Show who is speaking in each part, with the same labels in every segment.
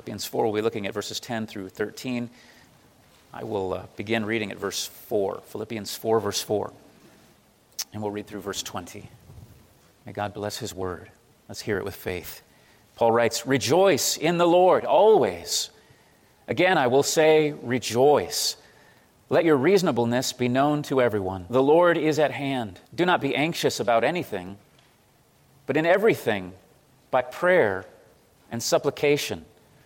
Speaker 1: Philippians 4, we'll be looking at verses 10 through 13. I will begin reading at verse 4, Philippians 4, verse 4. And we'll read through verse 20. May God bless His word. Let's hear it with faith. Paul writes, "Rejoice in the Lord always. Again, I will say, rejoice. Let your reasonableness be known to everyone. The Lord is at hand. Do not be anxious about anything, but in everything, by prayer and supplication,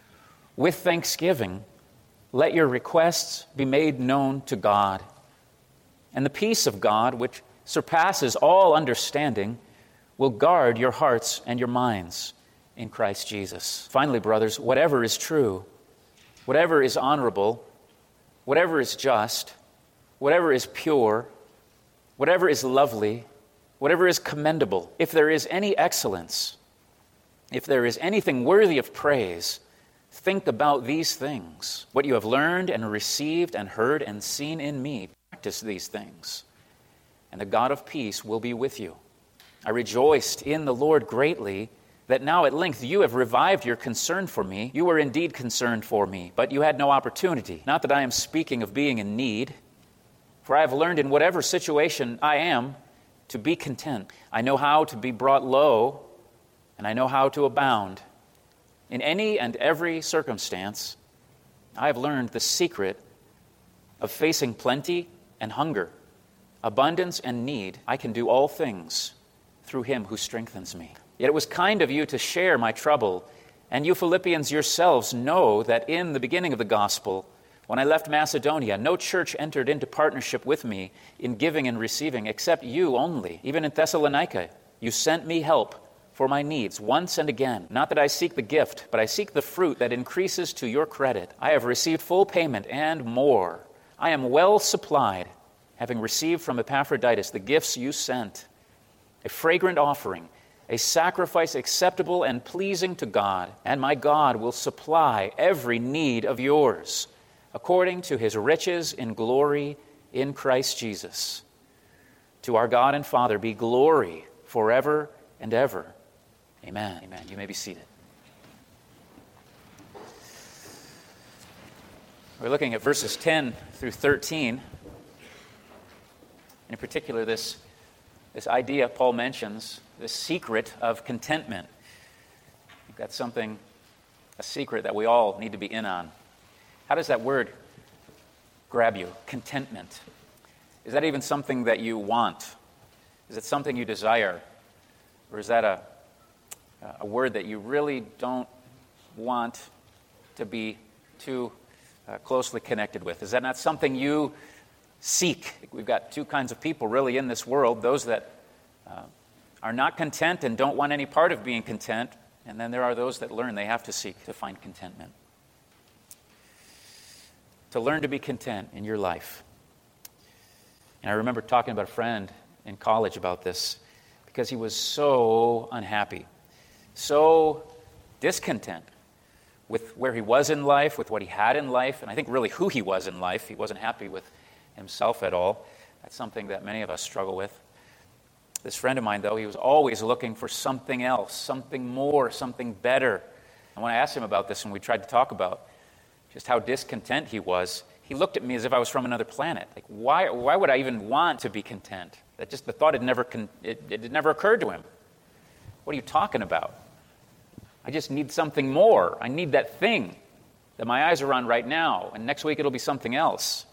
Speaker 1: with thanksgiving, let your requests be made known to God. And the peace of God, which surpasses all understanding, will guard your hearts and your minds in Christ Jesus. Finally, brothers, whatever is true, whatever is honorable, whatever is just, whatever is pure, whatever is lovely, whatever is commendable, if there is any excellence, if there is anything worthy of praise, think about these things. What you have learned and received and heard and seen in me, practice these things, and the God of peace will be with you. I rejoiced in the Lord greatly that now at length you have revived your concern for me. You were indeed concerned for me, but you had no opportunity. Not that I am speaking of being in need, for I have learned in whatever situation I am to be content. I know how to be brought low, and I know how to abound. In any and every circumstance, I have learned the secret of facing plenty and hunger, abundance and need. I can do all things through Him who strengthens me. Yet it was kind of you to share my trouble, and you Philippians yourselves know that in the beginning of the gospel, when I left Macedonia, no church entered into partnership with me in giving and receiving, except you only. Even in Thessalonica, you sent me help for my needs once and again. Not that I seek the gift, but I seek the fruit that increases to your credit. I have received full payment and more. I am well supplied, having received from Epaphroditus the gifts you sent, a fragrant offering, a sacrifice acceptable and pleasing to God, and my God will supply every need of yours, according to His riches in glory in Christ Jesus. To our God and Father be glory forever and ever. Amen. Amen. You may be seated. We're looking at verses 10 through 13. In particular, this idea Paul mentions, the secret of contentment. I think that's a secret that we all need to be in on. How does that word grab you? Contentment. Is that even something that you want? Is it something you desire? Or is that a word that you really don't want to be too closely connected with? Is that not something you seek? We've got two kinds of people really in this world, those that are not content and don't want any part of being content, and then there are those that learn they have to seek to find contentment. To learn to be content in your life. And I remember talking about a friend in college about this because he was so unhappy, so discontent with where he was in life, with what he had in life, and I think really who he was in life. He wasn't happy with himself at all. That's something that many of us struggle with. This friend of mine, though, he was always looking for something else, something more, something better. And when I asked him about this and we tried to talk about just how discontent he was, he looked at me as if I was from another planet. Like, why would I even want to be content? That just the thought had never occurred to him. What are you talking about? I just need something more. I need that thing that my eyes are on right now, and next week it'll be something else.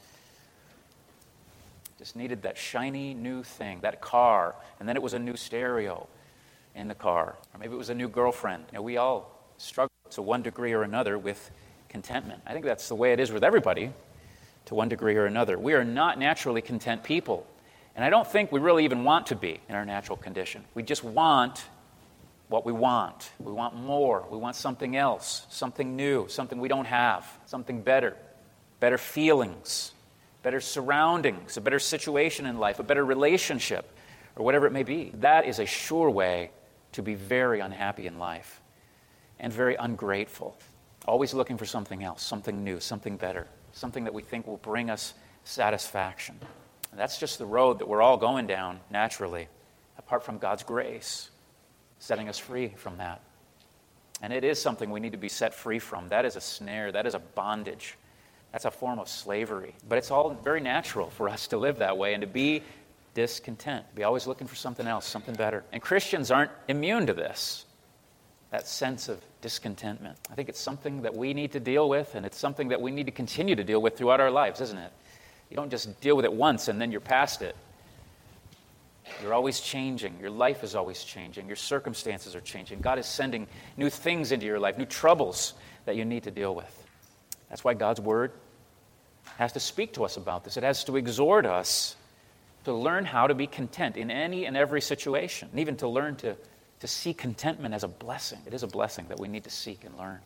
Speaker 1: Just needed that shiny new thing, that car, and then it was a new stereo in the car, or maybe it was a new girlfriend. We all struggle to one degree or another with contentment. I think that's the way it is with everybody, to one degree or another. We are not naturally content people, and I don't think we really even want to be in our natural condition. We just want what we want. We want more. We want something else, something new, something we don't have, something better, better feelings, better surroundings, a better situation in life, a better relationship, or whatever it may be. That is a sure way to be very unhappy in life and very ungrateful. Always looking for something else, something new, something better, something that we think will bring us satisfaction. And that's just the road that we're all going down naturally, apart from God's grace, setting us free from that. And it is something we need to be set free from. That is a snare. That is a bondage. That's a form of slavery. But it's all very natural for us to live that way and to be discontent, be always looking for something else, something better. And Christians aren't immune to this, that sense of discontentment. I think it's something that we need to deal with, and it's something that we need to continue to deal with throughout our lives, isn't it? You don't just deal with it once and then you're past it. You're always changing. Your life is always changing. Your circumstances are changing. God is sending new things into your life, new troubles that you need to deal with. That's why God's Word has to speak to us about this. It has to exhort us to learn how to be content in any and every situation, and even to learn to see contentment as a blessing. It is a blessing that we need to seek and learn.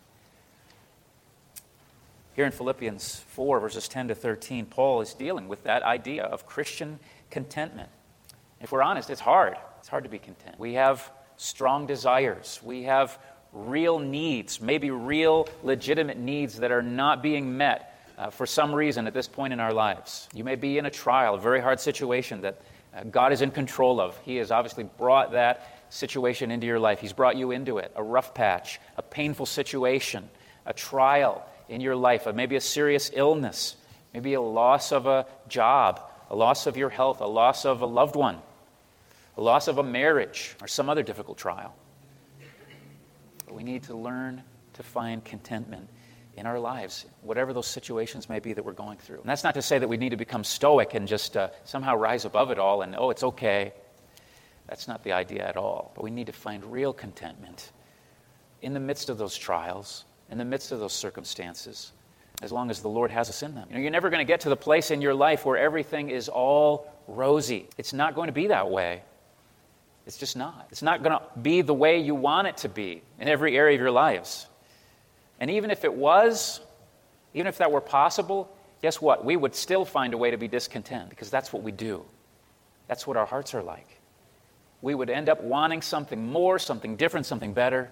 Speaker 1: Here in Philippians 4, verses 10 to 13, Paul is dealing with that idea of Christian contentment. If we're honest, it's hard. It's hard to be content. We have strong desires. We have real needs, maybe real legitimate needs that are not being met for some reason at this point in our lives. You may be in a trial, a very hard situation that God is in control of. He has obviously brought that situation into your life. He's brought you into it, a rough patch, a painful situation, a trial in your life, maybe a serious illness, maybe a loss of a job, a loss of your health, a loss of a loved one, a loss of a marriage, or some other difficult trial. But we need to learn to find contentment in our lives, whatever those situations may be that we're going through. And that's not to say that we need to become stoic and just somehow rise above it all and, oh, it's okay. That's not the idea at all. But we need to find real contentment in the midst of those trials, in the midst of those circumstances, as long as the Lord has us in them. You're never going to get to the place in your life where everything is all rosy. It's not going to be that way. It's just not. It's not going to be the way you want it to be in every area of your lives. And even if it was, even if that were possible, guess what? We would still find a way to be discontent because that's what we do. That's what our hearts are like. We would end up wanting something more, something different, something better,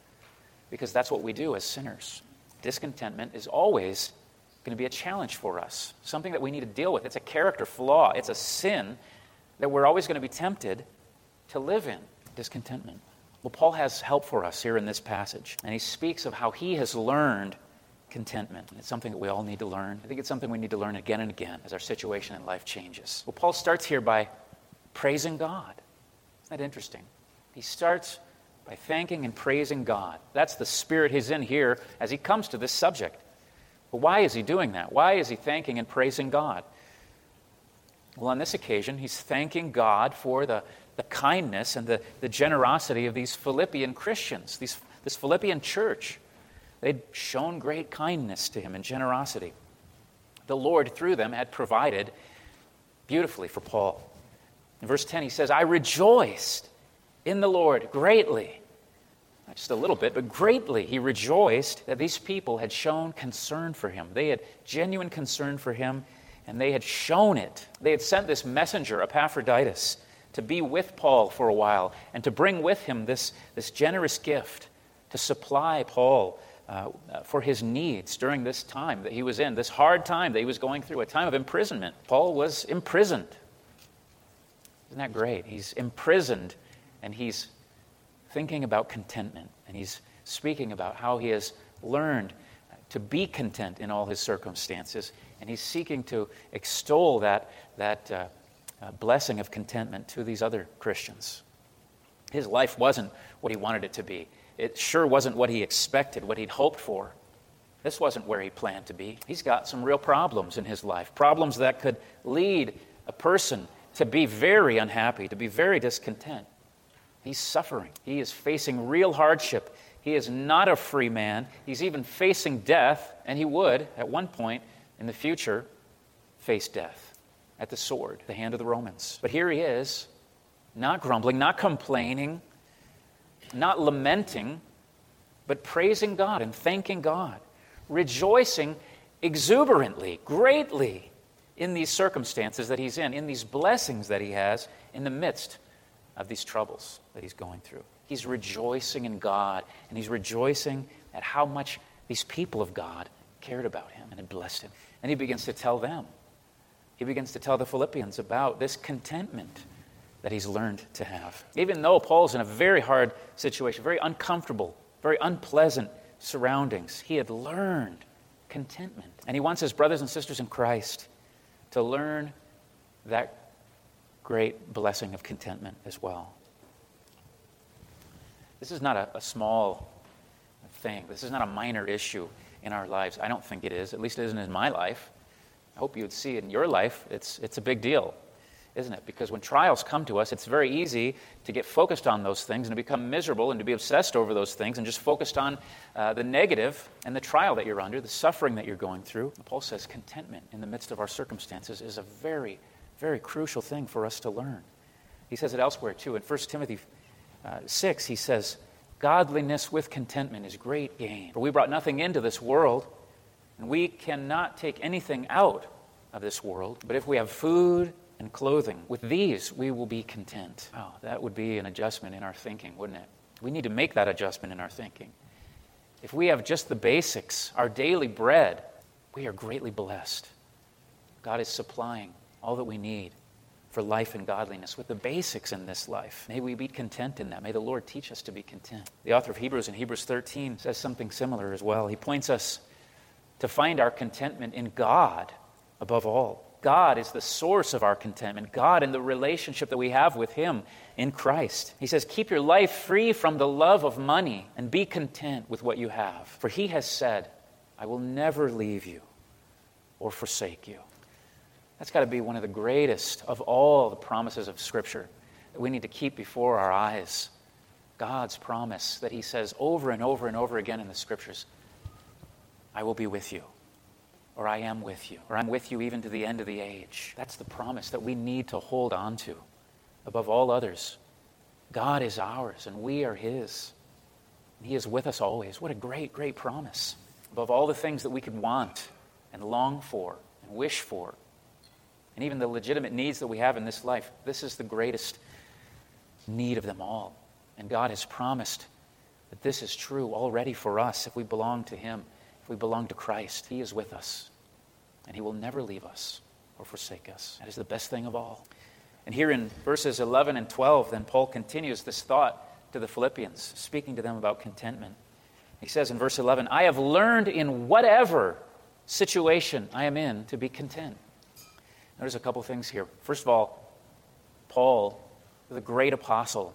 Speaker 1: because that's what we do as sinners. Discontentment is always going to be a challenge for us, something that we need to deal with. It's a character flaw. It's a sin that we're always going to be tempted to live in, discontentment. Well, Paul has help for us here in this passage, and he speaks of how he has learned contentment. It's something that we all need to learn. I think it's something we need to learn again and again as our situation in life changes. Well, Paul starts here by praising God. Isn't that interesting? He starts by thanking and praising God. That's the spirit he's in here as he comes to this subject. But why is he doing that? Why is he thanking and praising God? Well, on this occasion, he's thanking God for the kindness and the generosity of these Philippian Christians, this Philippian church. They'd shown great kindness to him and generosity. The Lord, through them, had provided beautifully for Paul. In verse 10, he says, I rejoiced in the Lord greatly. Not just a little bit, but greatly. He rejoiced that these people had shown concern for him. They had genuine concern for him, and they had shown it. They had sent this messenger, Epaphroditus, to be with Paul for a while and to bring with him this generous gift to supply Paul for his needs during this time that he was in, this hard time that he was going through, a time of imprisonment. Paul was imprisoned. Isn't that great? He's imprisoned, and he's thinking about contentment, and he's speaking about how he has learned to be content in all his circumstances, and he's seeking to extol that blessing of contentment to these other Christians. His life wasn't what he wanted it to be. It sure wasn't what he expected, what he'd hoped for. This wasn't where he planned to be. He's got some real problems in his life, problems that could lead a person to be very unhappy, to be very discontent. He's suffering. He is facing real hardship. He is not a free man. He's even facing death, and he would, at one point in the future, face death at the sword, the hand of the Romans. But here he is, not grumbling, not complaining, not lamenting, but praising God and thanking God, rejoicing exuberantly, greatly in these circumstances that he's in these blessings that he has in the midst of these troubles that he's going through. He's rejoicing in God, and he's rejoicing at how much these people of God cared about him and had blessed him. And he begins to tell them. He begins to tell the Philippians about this contentment that he's learned to have. Even though Paul's in a very hard situation, very uncomfortable very unpleasant surroundings. He had learned contentment. And he wants his brothers and sisters in Christ to learn that great blessing of contentment as well. This is not a small thing. This is not a minor issue in our lives. I don't think it is. At least it isn't in my life. I hope you would see it in your life. It's a big deal, isn't it? Because when trials come to us, it's very easy to get focused on those things and to become miserable and to be obsessed over those things and just focused on the negative and the trial that you're under, the suffering that you're going through. Paul says contentment in the midst of our circumstances is a very, very crucial thing for us to learn. He says it elsewhere too. In 1 Timothy 6, he says, godliness with contentment is great gain. For we brought nothing into this world, and we cannot take anything out of this world. But if we have food and clothing, with these we will be content. Oh, that would be an adjustment in our thinking, wouldn't it? We need to make that adjustment in our thinking. If we have just the basics, our daily bread, we are greatly blessed. God is supplying all that we need for life and godliness with the basics in this life. May we be content in that. May the Lord teach us to be content. The author of Hebrews in Hebrews 13 says something similar as well. He points us to find our contentment in God above all. God is the source of our contentment. God and the relationship that we have with Him in Christ. He says, keep your life free from the love of money and be content with what you have. For He has said, I will never leave you or forsake you. That's got to be one of the greatest of all the promises of Scripture that we need to keep before our eyes. God's promise that He says over and over and over again in the Scriptures, I will be with you, or I am with you, or I'm with you even to the end of the age. That's the promise that we need to hold on to above all others. God is ours, and we are His. And He is with us always. What a great, great promise. Above all the things that we could want and long for and wish for, and even the legitimate needs that we have in this life, this is the greatest need of them all. And God has promised that this is true already for us if we belong to Him, if we belong to Christ. He is with us, and He will never leave us or forsake us. That is the best thing of all. And here in verses 11 and 12, then Paul continues this thought to the Philippians, speaking to them about contentment. He says in verse 11, I have learned in whatever situation I am in to be content. There's a couple things here. First of all, Paul, the great apostle,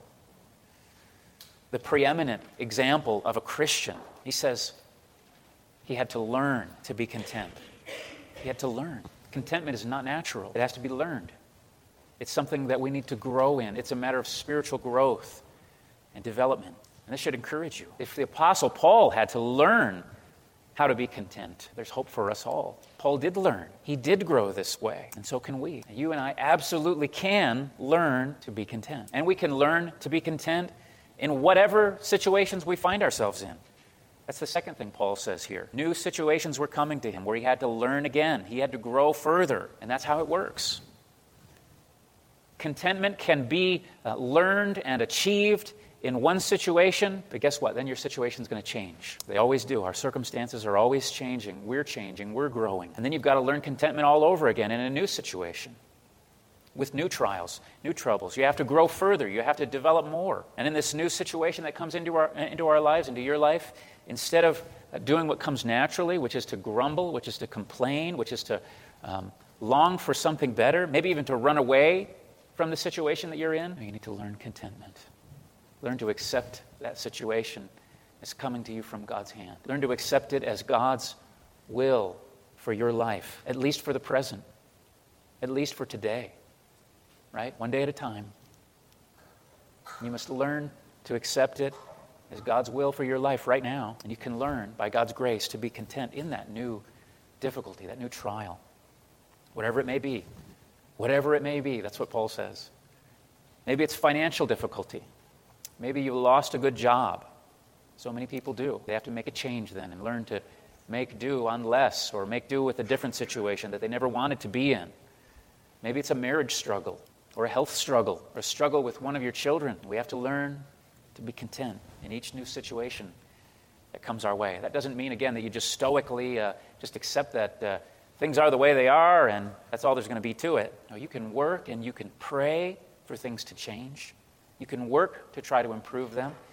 Speaker 1: the preeminent example of a Christian, he says he had to learn to be content. He had to learn. Contentment is not natural. It has to be learned. It's something that we need to grow in. It's a matter of spiritual growth and development. And this should encourage you. If the apostle Paul had to learn how to be content, there's hope for us all. Paul did learn. He did grow this way, and so can we. You and I absolutely can learn to be content. And we can learn to be content in whatever situations we find ourselves in. That's the second thing Paul says here. New situations were coming to him where he had to learn again. He had to grow further, and that's how it works. Contentment can be learned and achieved in one situation, but guess what? Then your situation's going to change. They always do. Our circumstances are always changing. We're growing. And then you've got to learn contentment all over again in a new situation with new trials, new troubles. You have to grow further. You have to develop more. And in this new situation that comes into our lives, into your life, instead of doing what comes naturally, which is to grumble, which is to complain, which is to long for something better, maybe even to run away from the situation that you're in, you need to learn contentment. Learn to accept that situation as coming to you from God's hand. Learn to accept it as God's will for your life, at least for the present, at least for today, right? One day at a time. You must learn to accept it as God's will for your life right now, and you can learn by God's grace to be content in that new difficulty, that new trial, whatever it may be. Whatever it may be, that's what Paul says. Maybe it's financial difficulty. Maybe you lost a good job. So many people do. They have to make a change then and learn to make do on less or make do with a different situation that they never wanted to be in. Maybe it's a marriage struggle or a health struggle or a struggle with one of your children. We have to learn to be content in each new situation that comes our way. That doesn't mean, again, that you just stoically just accept that things are the way they are and that's all there's going to be to it. No, you can work and you can pray for things to change. You can work to try to improve them.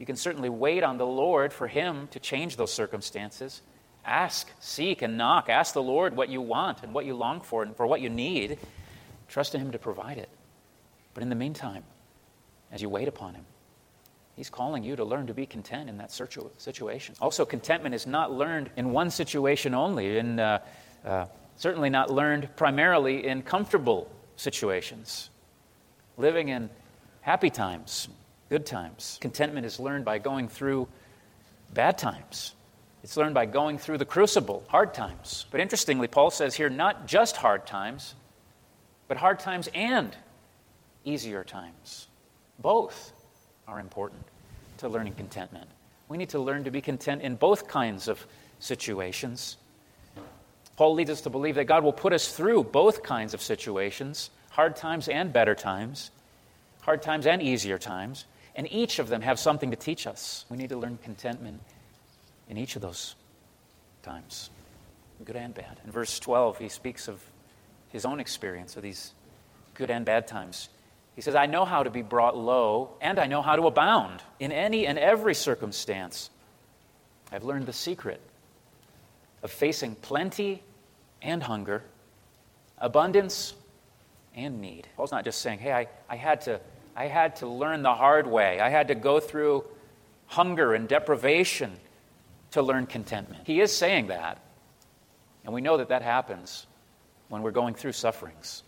Speaker 1: You can certainly wait on the Lord for him to change those circumstances. Ask, seek, and knock. Ask the Lord what you want and what you long for and for what you need. Trust in him to provide it. But in the meantime, as you wait upon him, he's calling you to learn to be content in that situation. Also, contentment is not learned in one situation only, certainly not learned primarily in comfortable situations. Living in happy times, good times. Contentment is learned by going through bad times. It's learned by going through the crucible, hard times. But interestingly, Paul says here, not just hard times, but hard times and easier times. Both are important to learning contentment. We need to learn to be content in both kinds of situations. Paul leads us to believe that God will put us through both kinds of situations, hard times and better times, hard times and easier times, and each of them have something to teach us. We need to learn contentment in each of those times, good and bad. In verse 12, he speaks of his own experience of these good and bad times. He says, I know how to be brought low, and I know how to abound in any and every circumstance. I've learned the secret of facing plenty and hunger, abundance and need. Paul's not just saying, hey, I had to learn the hard way. I had to go through hunger and deprivation to learn contentment. He is saying that, and we know that that happens when we're going through sufferings.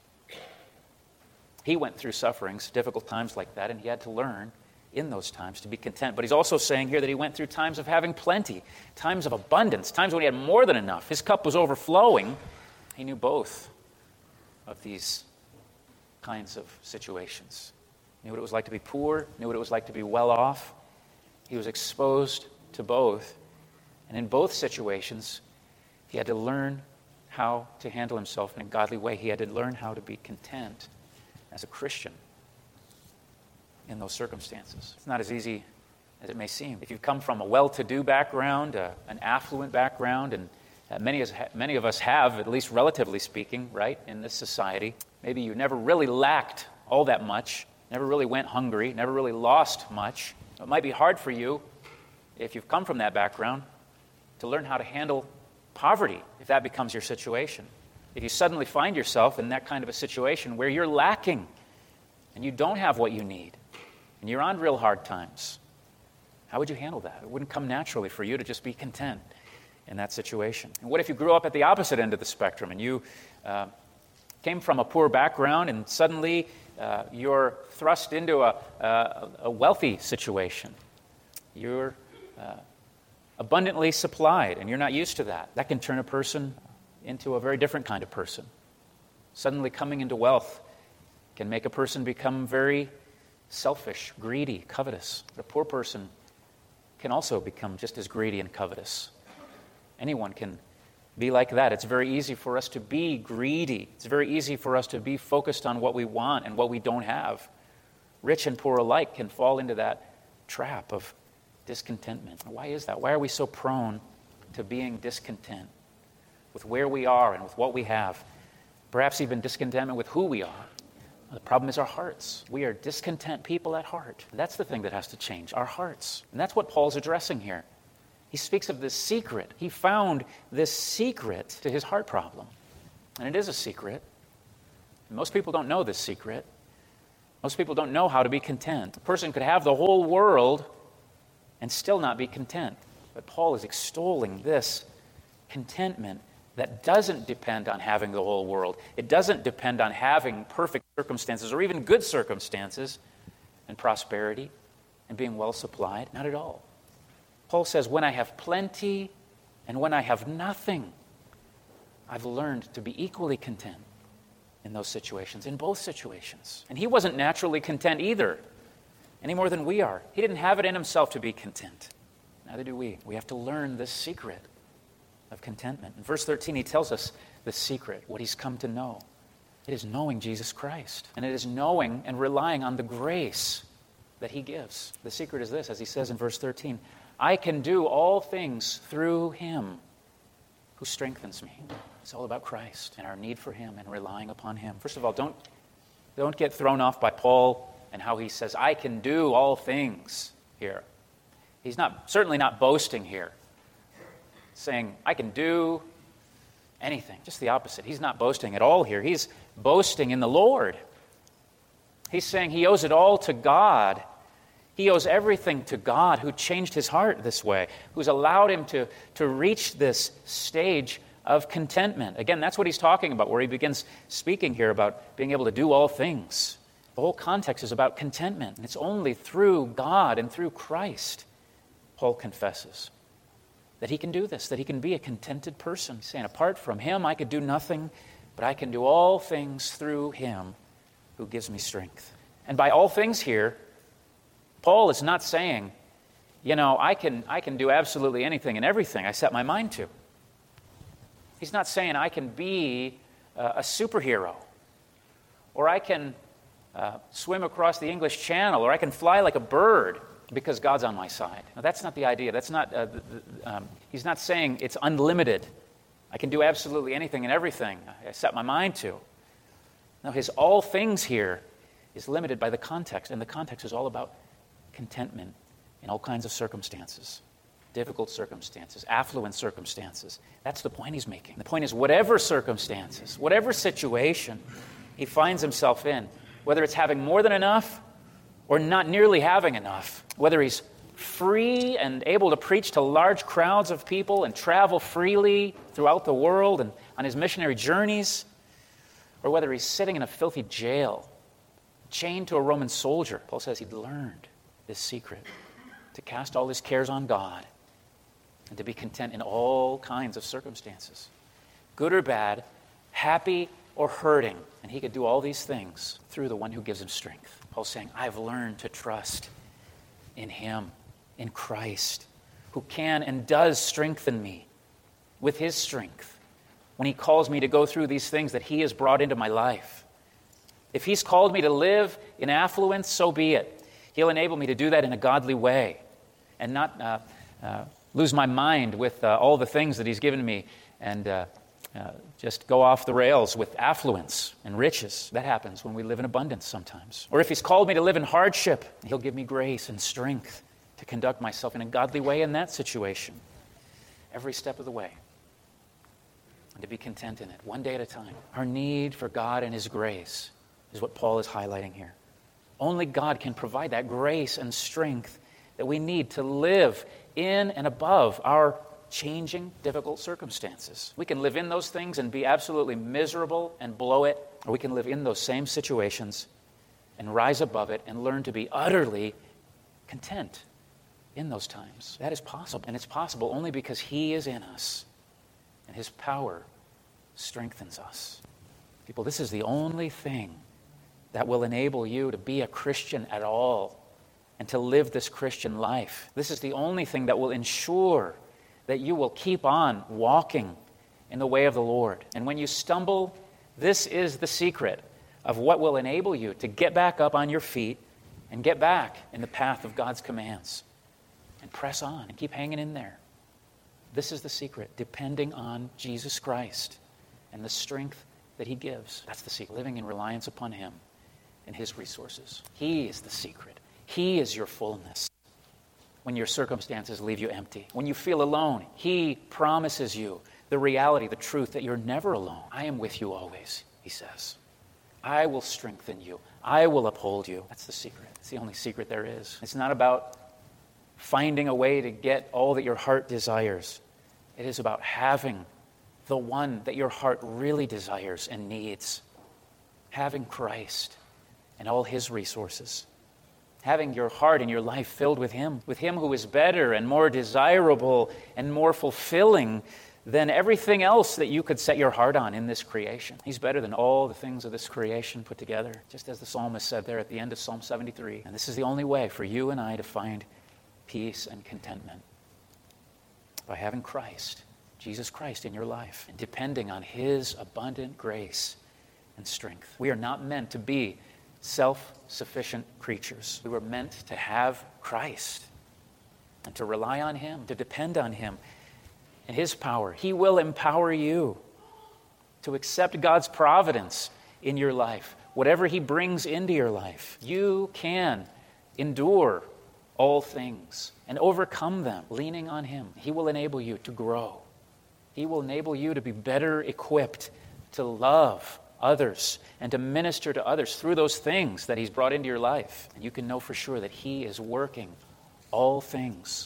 Speaker 1: He went through sufferings, difficult times like that, and he had to learn in those times to be content. But he's also saying here that he went through times of having plenty, times of abundance, times when he had more than enough. His cup was overflowing. He knew both of these kinds of situations. Knew what it was like to be poor, knew what it was like to be well off. He was exposed to both. And in both situations, he had to learn how to handle himself in a godly way. He had to learn how to be content as a Christian in those circumstances. It's not as easy as it may seem. If you've come from a well-to-do background, an affluent background, and many of us have, at least relatively speaking, right, in this society, maybe you never really lacked all that much, never really went hungry, never really lost much. It might be hard for you, if you've come from that background, to learn how to handle poverty, if that becomes your situation. If you suddenly find yourself in that kind of a situation where you're lacking and you don't have what you need and you're on real hard times, how would you handle that? It wouldn't come naturally for you to just be content in that situation. And what if you grew up at the opposite end of the spectrum and you came from a poor background and suddenly you're thrust into a wealthy situation? You're abundantly supplied, and you're not used to that. That can turn a person into a very different kind of person. Suddenly coming into wealth can make a person become very selfish, greedy, covetous. But a poor person can also become just as greedy and covetous. Anyone can be like that. It's very easy for us to be greedy. It's very easy for us to be focused on what we want and what we don't have. Rich and poor alike can fall into that trap of discontentment. Why is that? Why are we so prone to being discontent with where we are and with what we have? Perhaps even discontentment with who we are. The problem is our hearts. We are discontent people at heart. That's the thing that has to change, our hearts. And that's what Paul's addressing here. He speaks of this secret. He found this secret to his heart problem. And it is a secret. Most people don't know this secret. Most people don't know how to be content. A person could have the whole world and still not be content. But Paul is extolling this contentment that doesn't depend on having the whole world. It doesn't depend on having perfect circumstances or even good circumstances and prosperity and being well supplied. Not at all. Paul says, when I have plenty and when I have nothing, I've learned to be equally content in those situations, in both situations. And he wasn't naturally content either, any more than we are. He didn't have it in himself to be content. Neither do we. We have to learn this secret of contentment. In verse 13, he tells us the secret, what he's come to know. It is knowing Jesus Christ. And it is knowing and relying on the grace that he gives. The secret is this, as he says in verse 13, I can do all things through him who strengthens me. It's all about Christ and our need for him and relying upon him. First of all, don't get thrown off by Paul and how he says, I can do all things here. He's certainly not boasting here, saying, I can do anything. Just the opposite. He's not boasting at all here. He's boasting in the Lord. He's saying he owes it all to God. He owes everything to God, who changed his heart this way, who's allowed him to reach this stage of contentment. Again, that's what he's talking about, where he begins speaking here about being able to do all things. The whole context is about contentment, and it's only through God and through Christ, Paul confesses, that he can do this, that he can be a contented person. He's saying, apart from him, I could do nothing, but I can do all things through him who gives me strength. And by all things here, Paul is not saying, I can do absolutely anything and everything I set my mind to. He's not saying I can be a superhero, or I can swim across the English Channel, or I can fly like a bird because God's on my side. Now, that's not the idea. That's not. He's not saying it's unlimited. I can do absolutely anything and everything I set my mind to. Now, his all things here is limited by the context, and the context is all about contentment in all kinds of circumstances. Difficult circumstances, affluent circumstances. That's the point he's making. The point is, whatever circumstances, whatever situation he finds himself in, whether it's having more than enough or not nearly having enough, whether he's free and able to preach to large crowds of people and travel freely throughout the world and on his missionary journeys, or whether he's sitting in a filthy jail, chained to a Roman soldier, Paul says he'd learned this secret, to cast all his cares on God and to be content in all kinds of circumstances, good or bad, happy or hurting. And he could do all these things through the one who gives him strength. Paul's saying, I've learned to trust in him, in Christ, who can and does strengthen me with his strength when he calls me to go through these things that he has brought into my life. If he's called me to live in affluence, so be it. He'll enable me to do that in a godly way and not lose my mind with all the things that he's given me and just go off the rails with affluence and riches. That happens when we live in abundance sometimes. Or if he's called me to live in hardship, he'll give me grace and strength to conduct myself in a godly way in that situation, every step of the way, and to be content in it, one day at a time. Our need for God and his grace is what Paul is highlighting here. Only God can provide that grace and strength that we need to live in and above our changing, difficult circumstances. We can live in those things and be absolutely miserable and blow it, or we can live in those same situations and rise above it and learn to be utterly content in those times. That is possible, and it's possible only because he is in us and his power strengthens us. People, this is the only thing that will enable you to be a Christian at all and to live this Christian life. This is the only thing that will ensure that you will keep on walking in the way of the Lord. And when you stumble, this is the secret of what will enable you to get back up on your feet and get back in the path of God's commands and press on and keep hanging in there. This is the secret, depending on Jesus Christ and the strength that he gives. That's the secret, living in reliance upon him and his resources. He is the secret. He is your fullness. When your circumstances leave you empty, when you feel alone, he promises you the reality, the truth that you're never alone. I am with you always, he says. I will strengthen you. I will uphold you. That's the secret. It's the only secret there is. It's not about finding a way to get all that your heart desires. It is about having the one that your heart really desires and needs. Having Christ and all his resources. Having your heart and your life filled with him who is better and more desirable and more fulfilling than everything else that you could set your heart on in this creation. He's better than all the things of this creation put together, just as the psalmist said there at the end of Psalm 73. And this is the only way for you and I to find peace and contentment, by having Christ, Jesus Christ, in your life and depending on his abundant grace and strength. We are not meant to be self-sufficient creatures. We were meant to have Christ and to rely on him, to depend on him and his power. He will empower you to accept God's providence in your life. Whatever he brings into your life, you can endure all things and overcome them, leaning on Him. He will enable you to grow. He will enable you to be better equipped to love others and to minister to others through those things that He's brought into your life. And you can know for sure that He is working all things,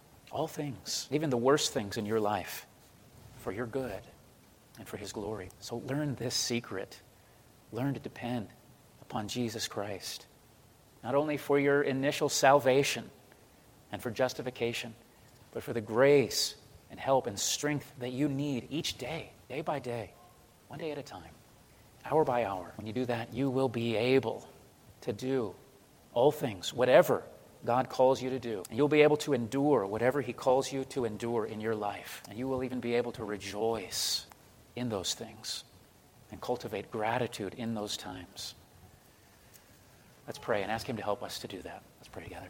Speaker 1: even the worst things in your life, for your good and for His glory. So learn this secret. Learn to depend upon Jesus Christ, not only for your initial salvation and for justification, but for the grace and help and strength that you need each day, day by day, one day at a time, hour by hour. When you do that, you will be able to do all things, whatever God calls you to do. And you'll be able to endure whatever He calls you to endure in your life. And you will even be able to rejoice in those things and cultivate gratitude in those times. Let's pray and ask Him to help us to do that. Let's pray together.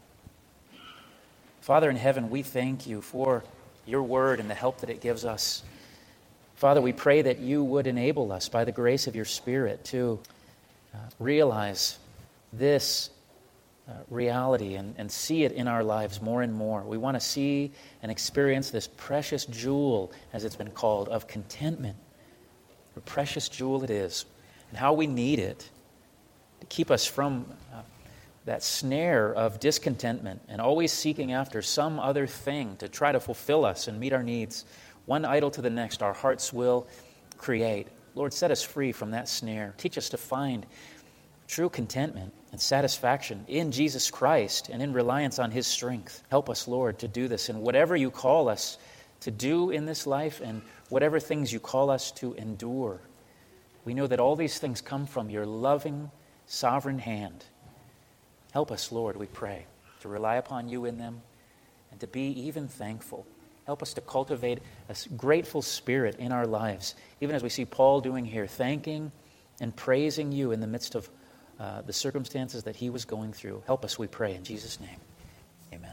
Speaker 1: Father in heaven, we thank You for Your word and the help that it gives us. Father, we pray that You would enable us by the grace of Your Spirit to realize this reality and see it in our lives more and more. We want to see and experience this precious jewel, as it's been called, of contentment. A precious jewel it is, and how we need it to keep us from that snare of discontentment and always seeking after some other thing to try to fulfill us and meet our needs. One idol to the next, our hearts will create. Lord, set us free from that snare. Teach us to find true contentment and satisfaction in Jesus Christ and in reliance on His strength. Help us, Lord, to do this in whatever You call us to do in this life and whatever things You call us to endure. We know that all these things come from Your loving, sovereign hand. Help us, Lord, we pray, to rely upon You in them and to be even thankful. Help us to cultivate a grateful spirit in our lives, even as we see Paul doing here, thanking and praising You in the midst of the circumstances that he was going through. Help us, we pray, in Jesus' name.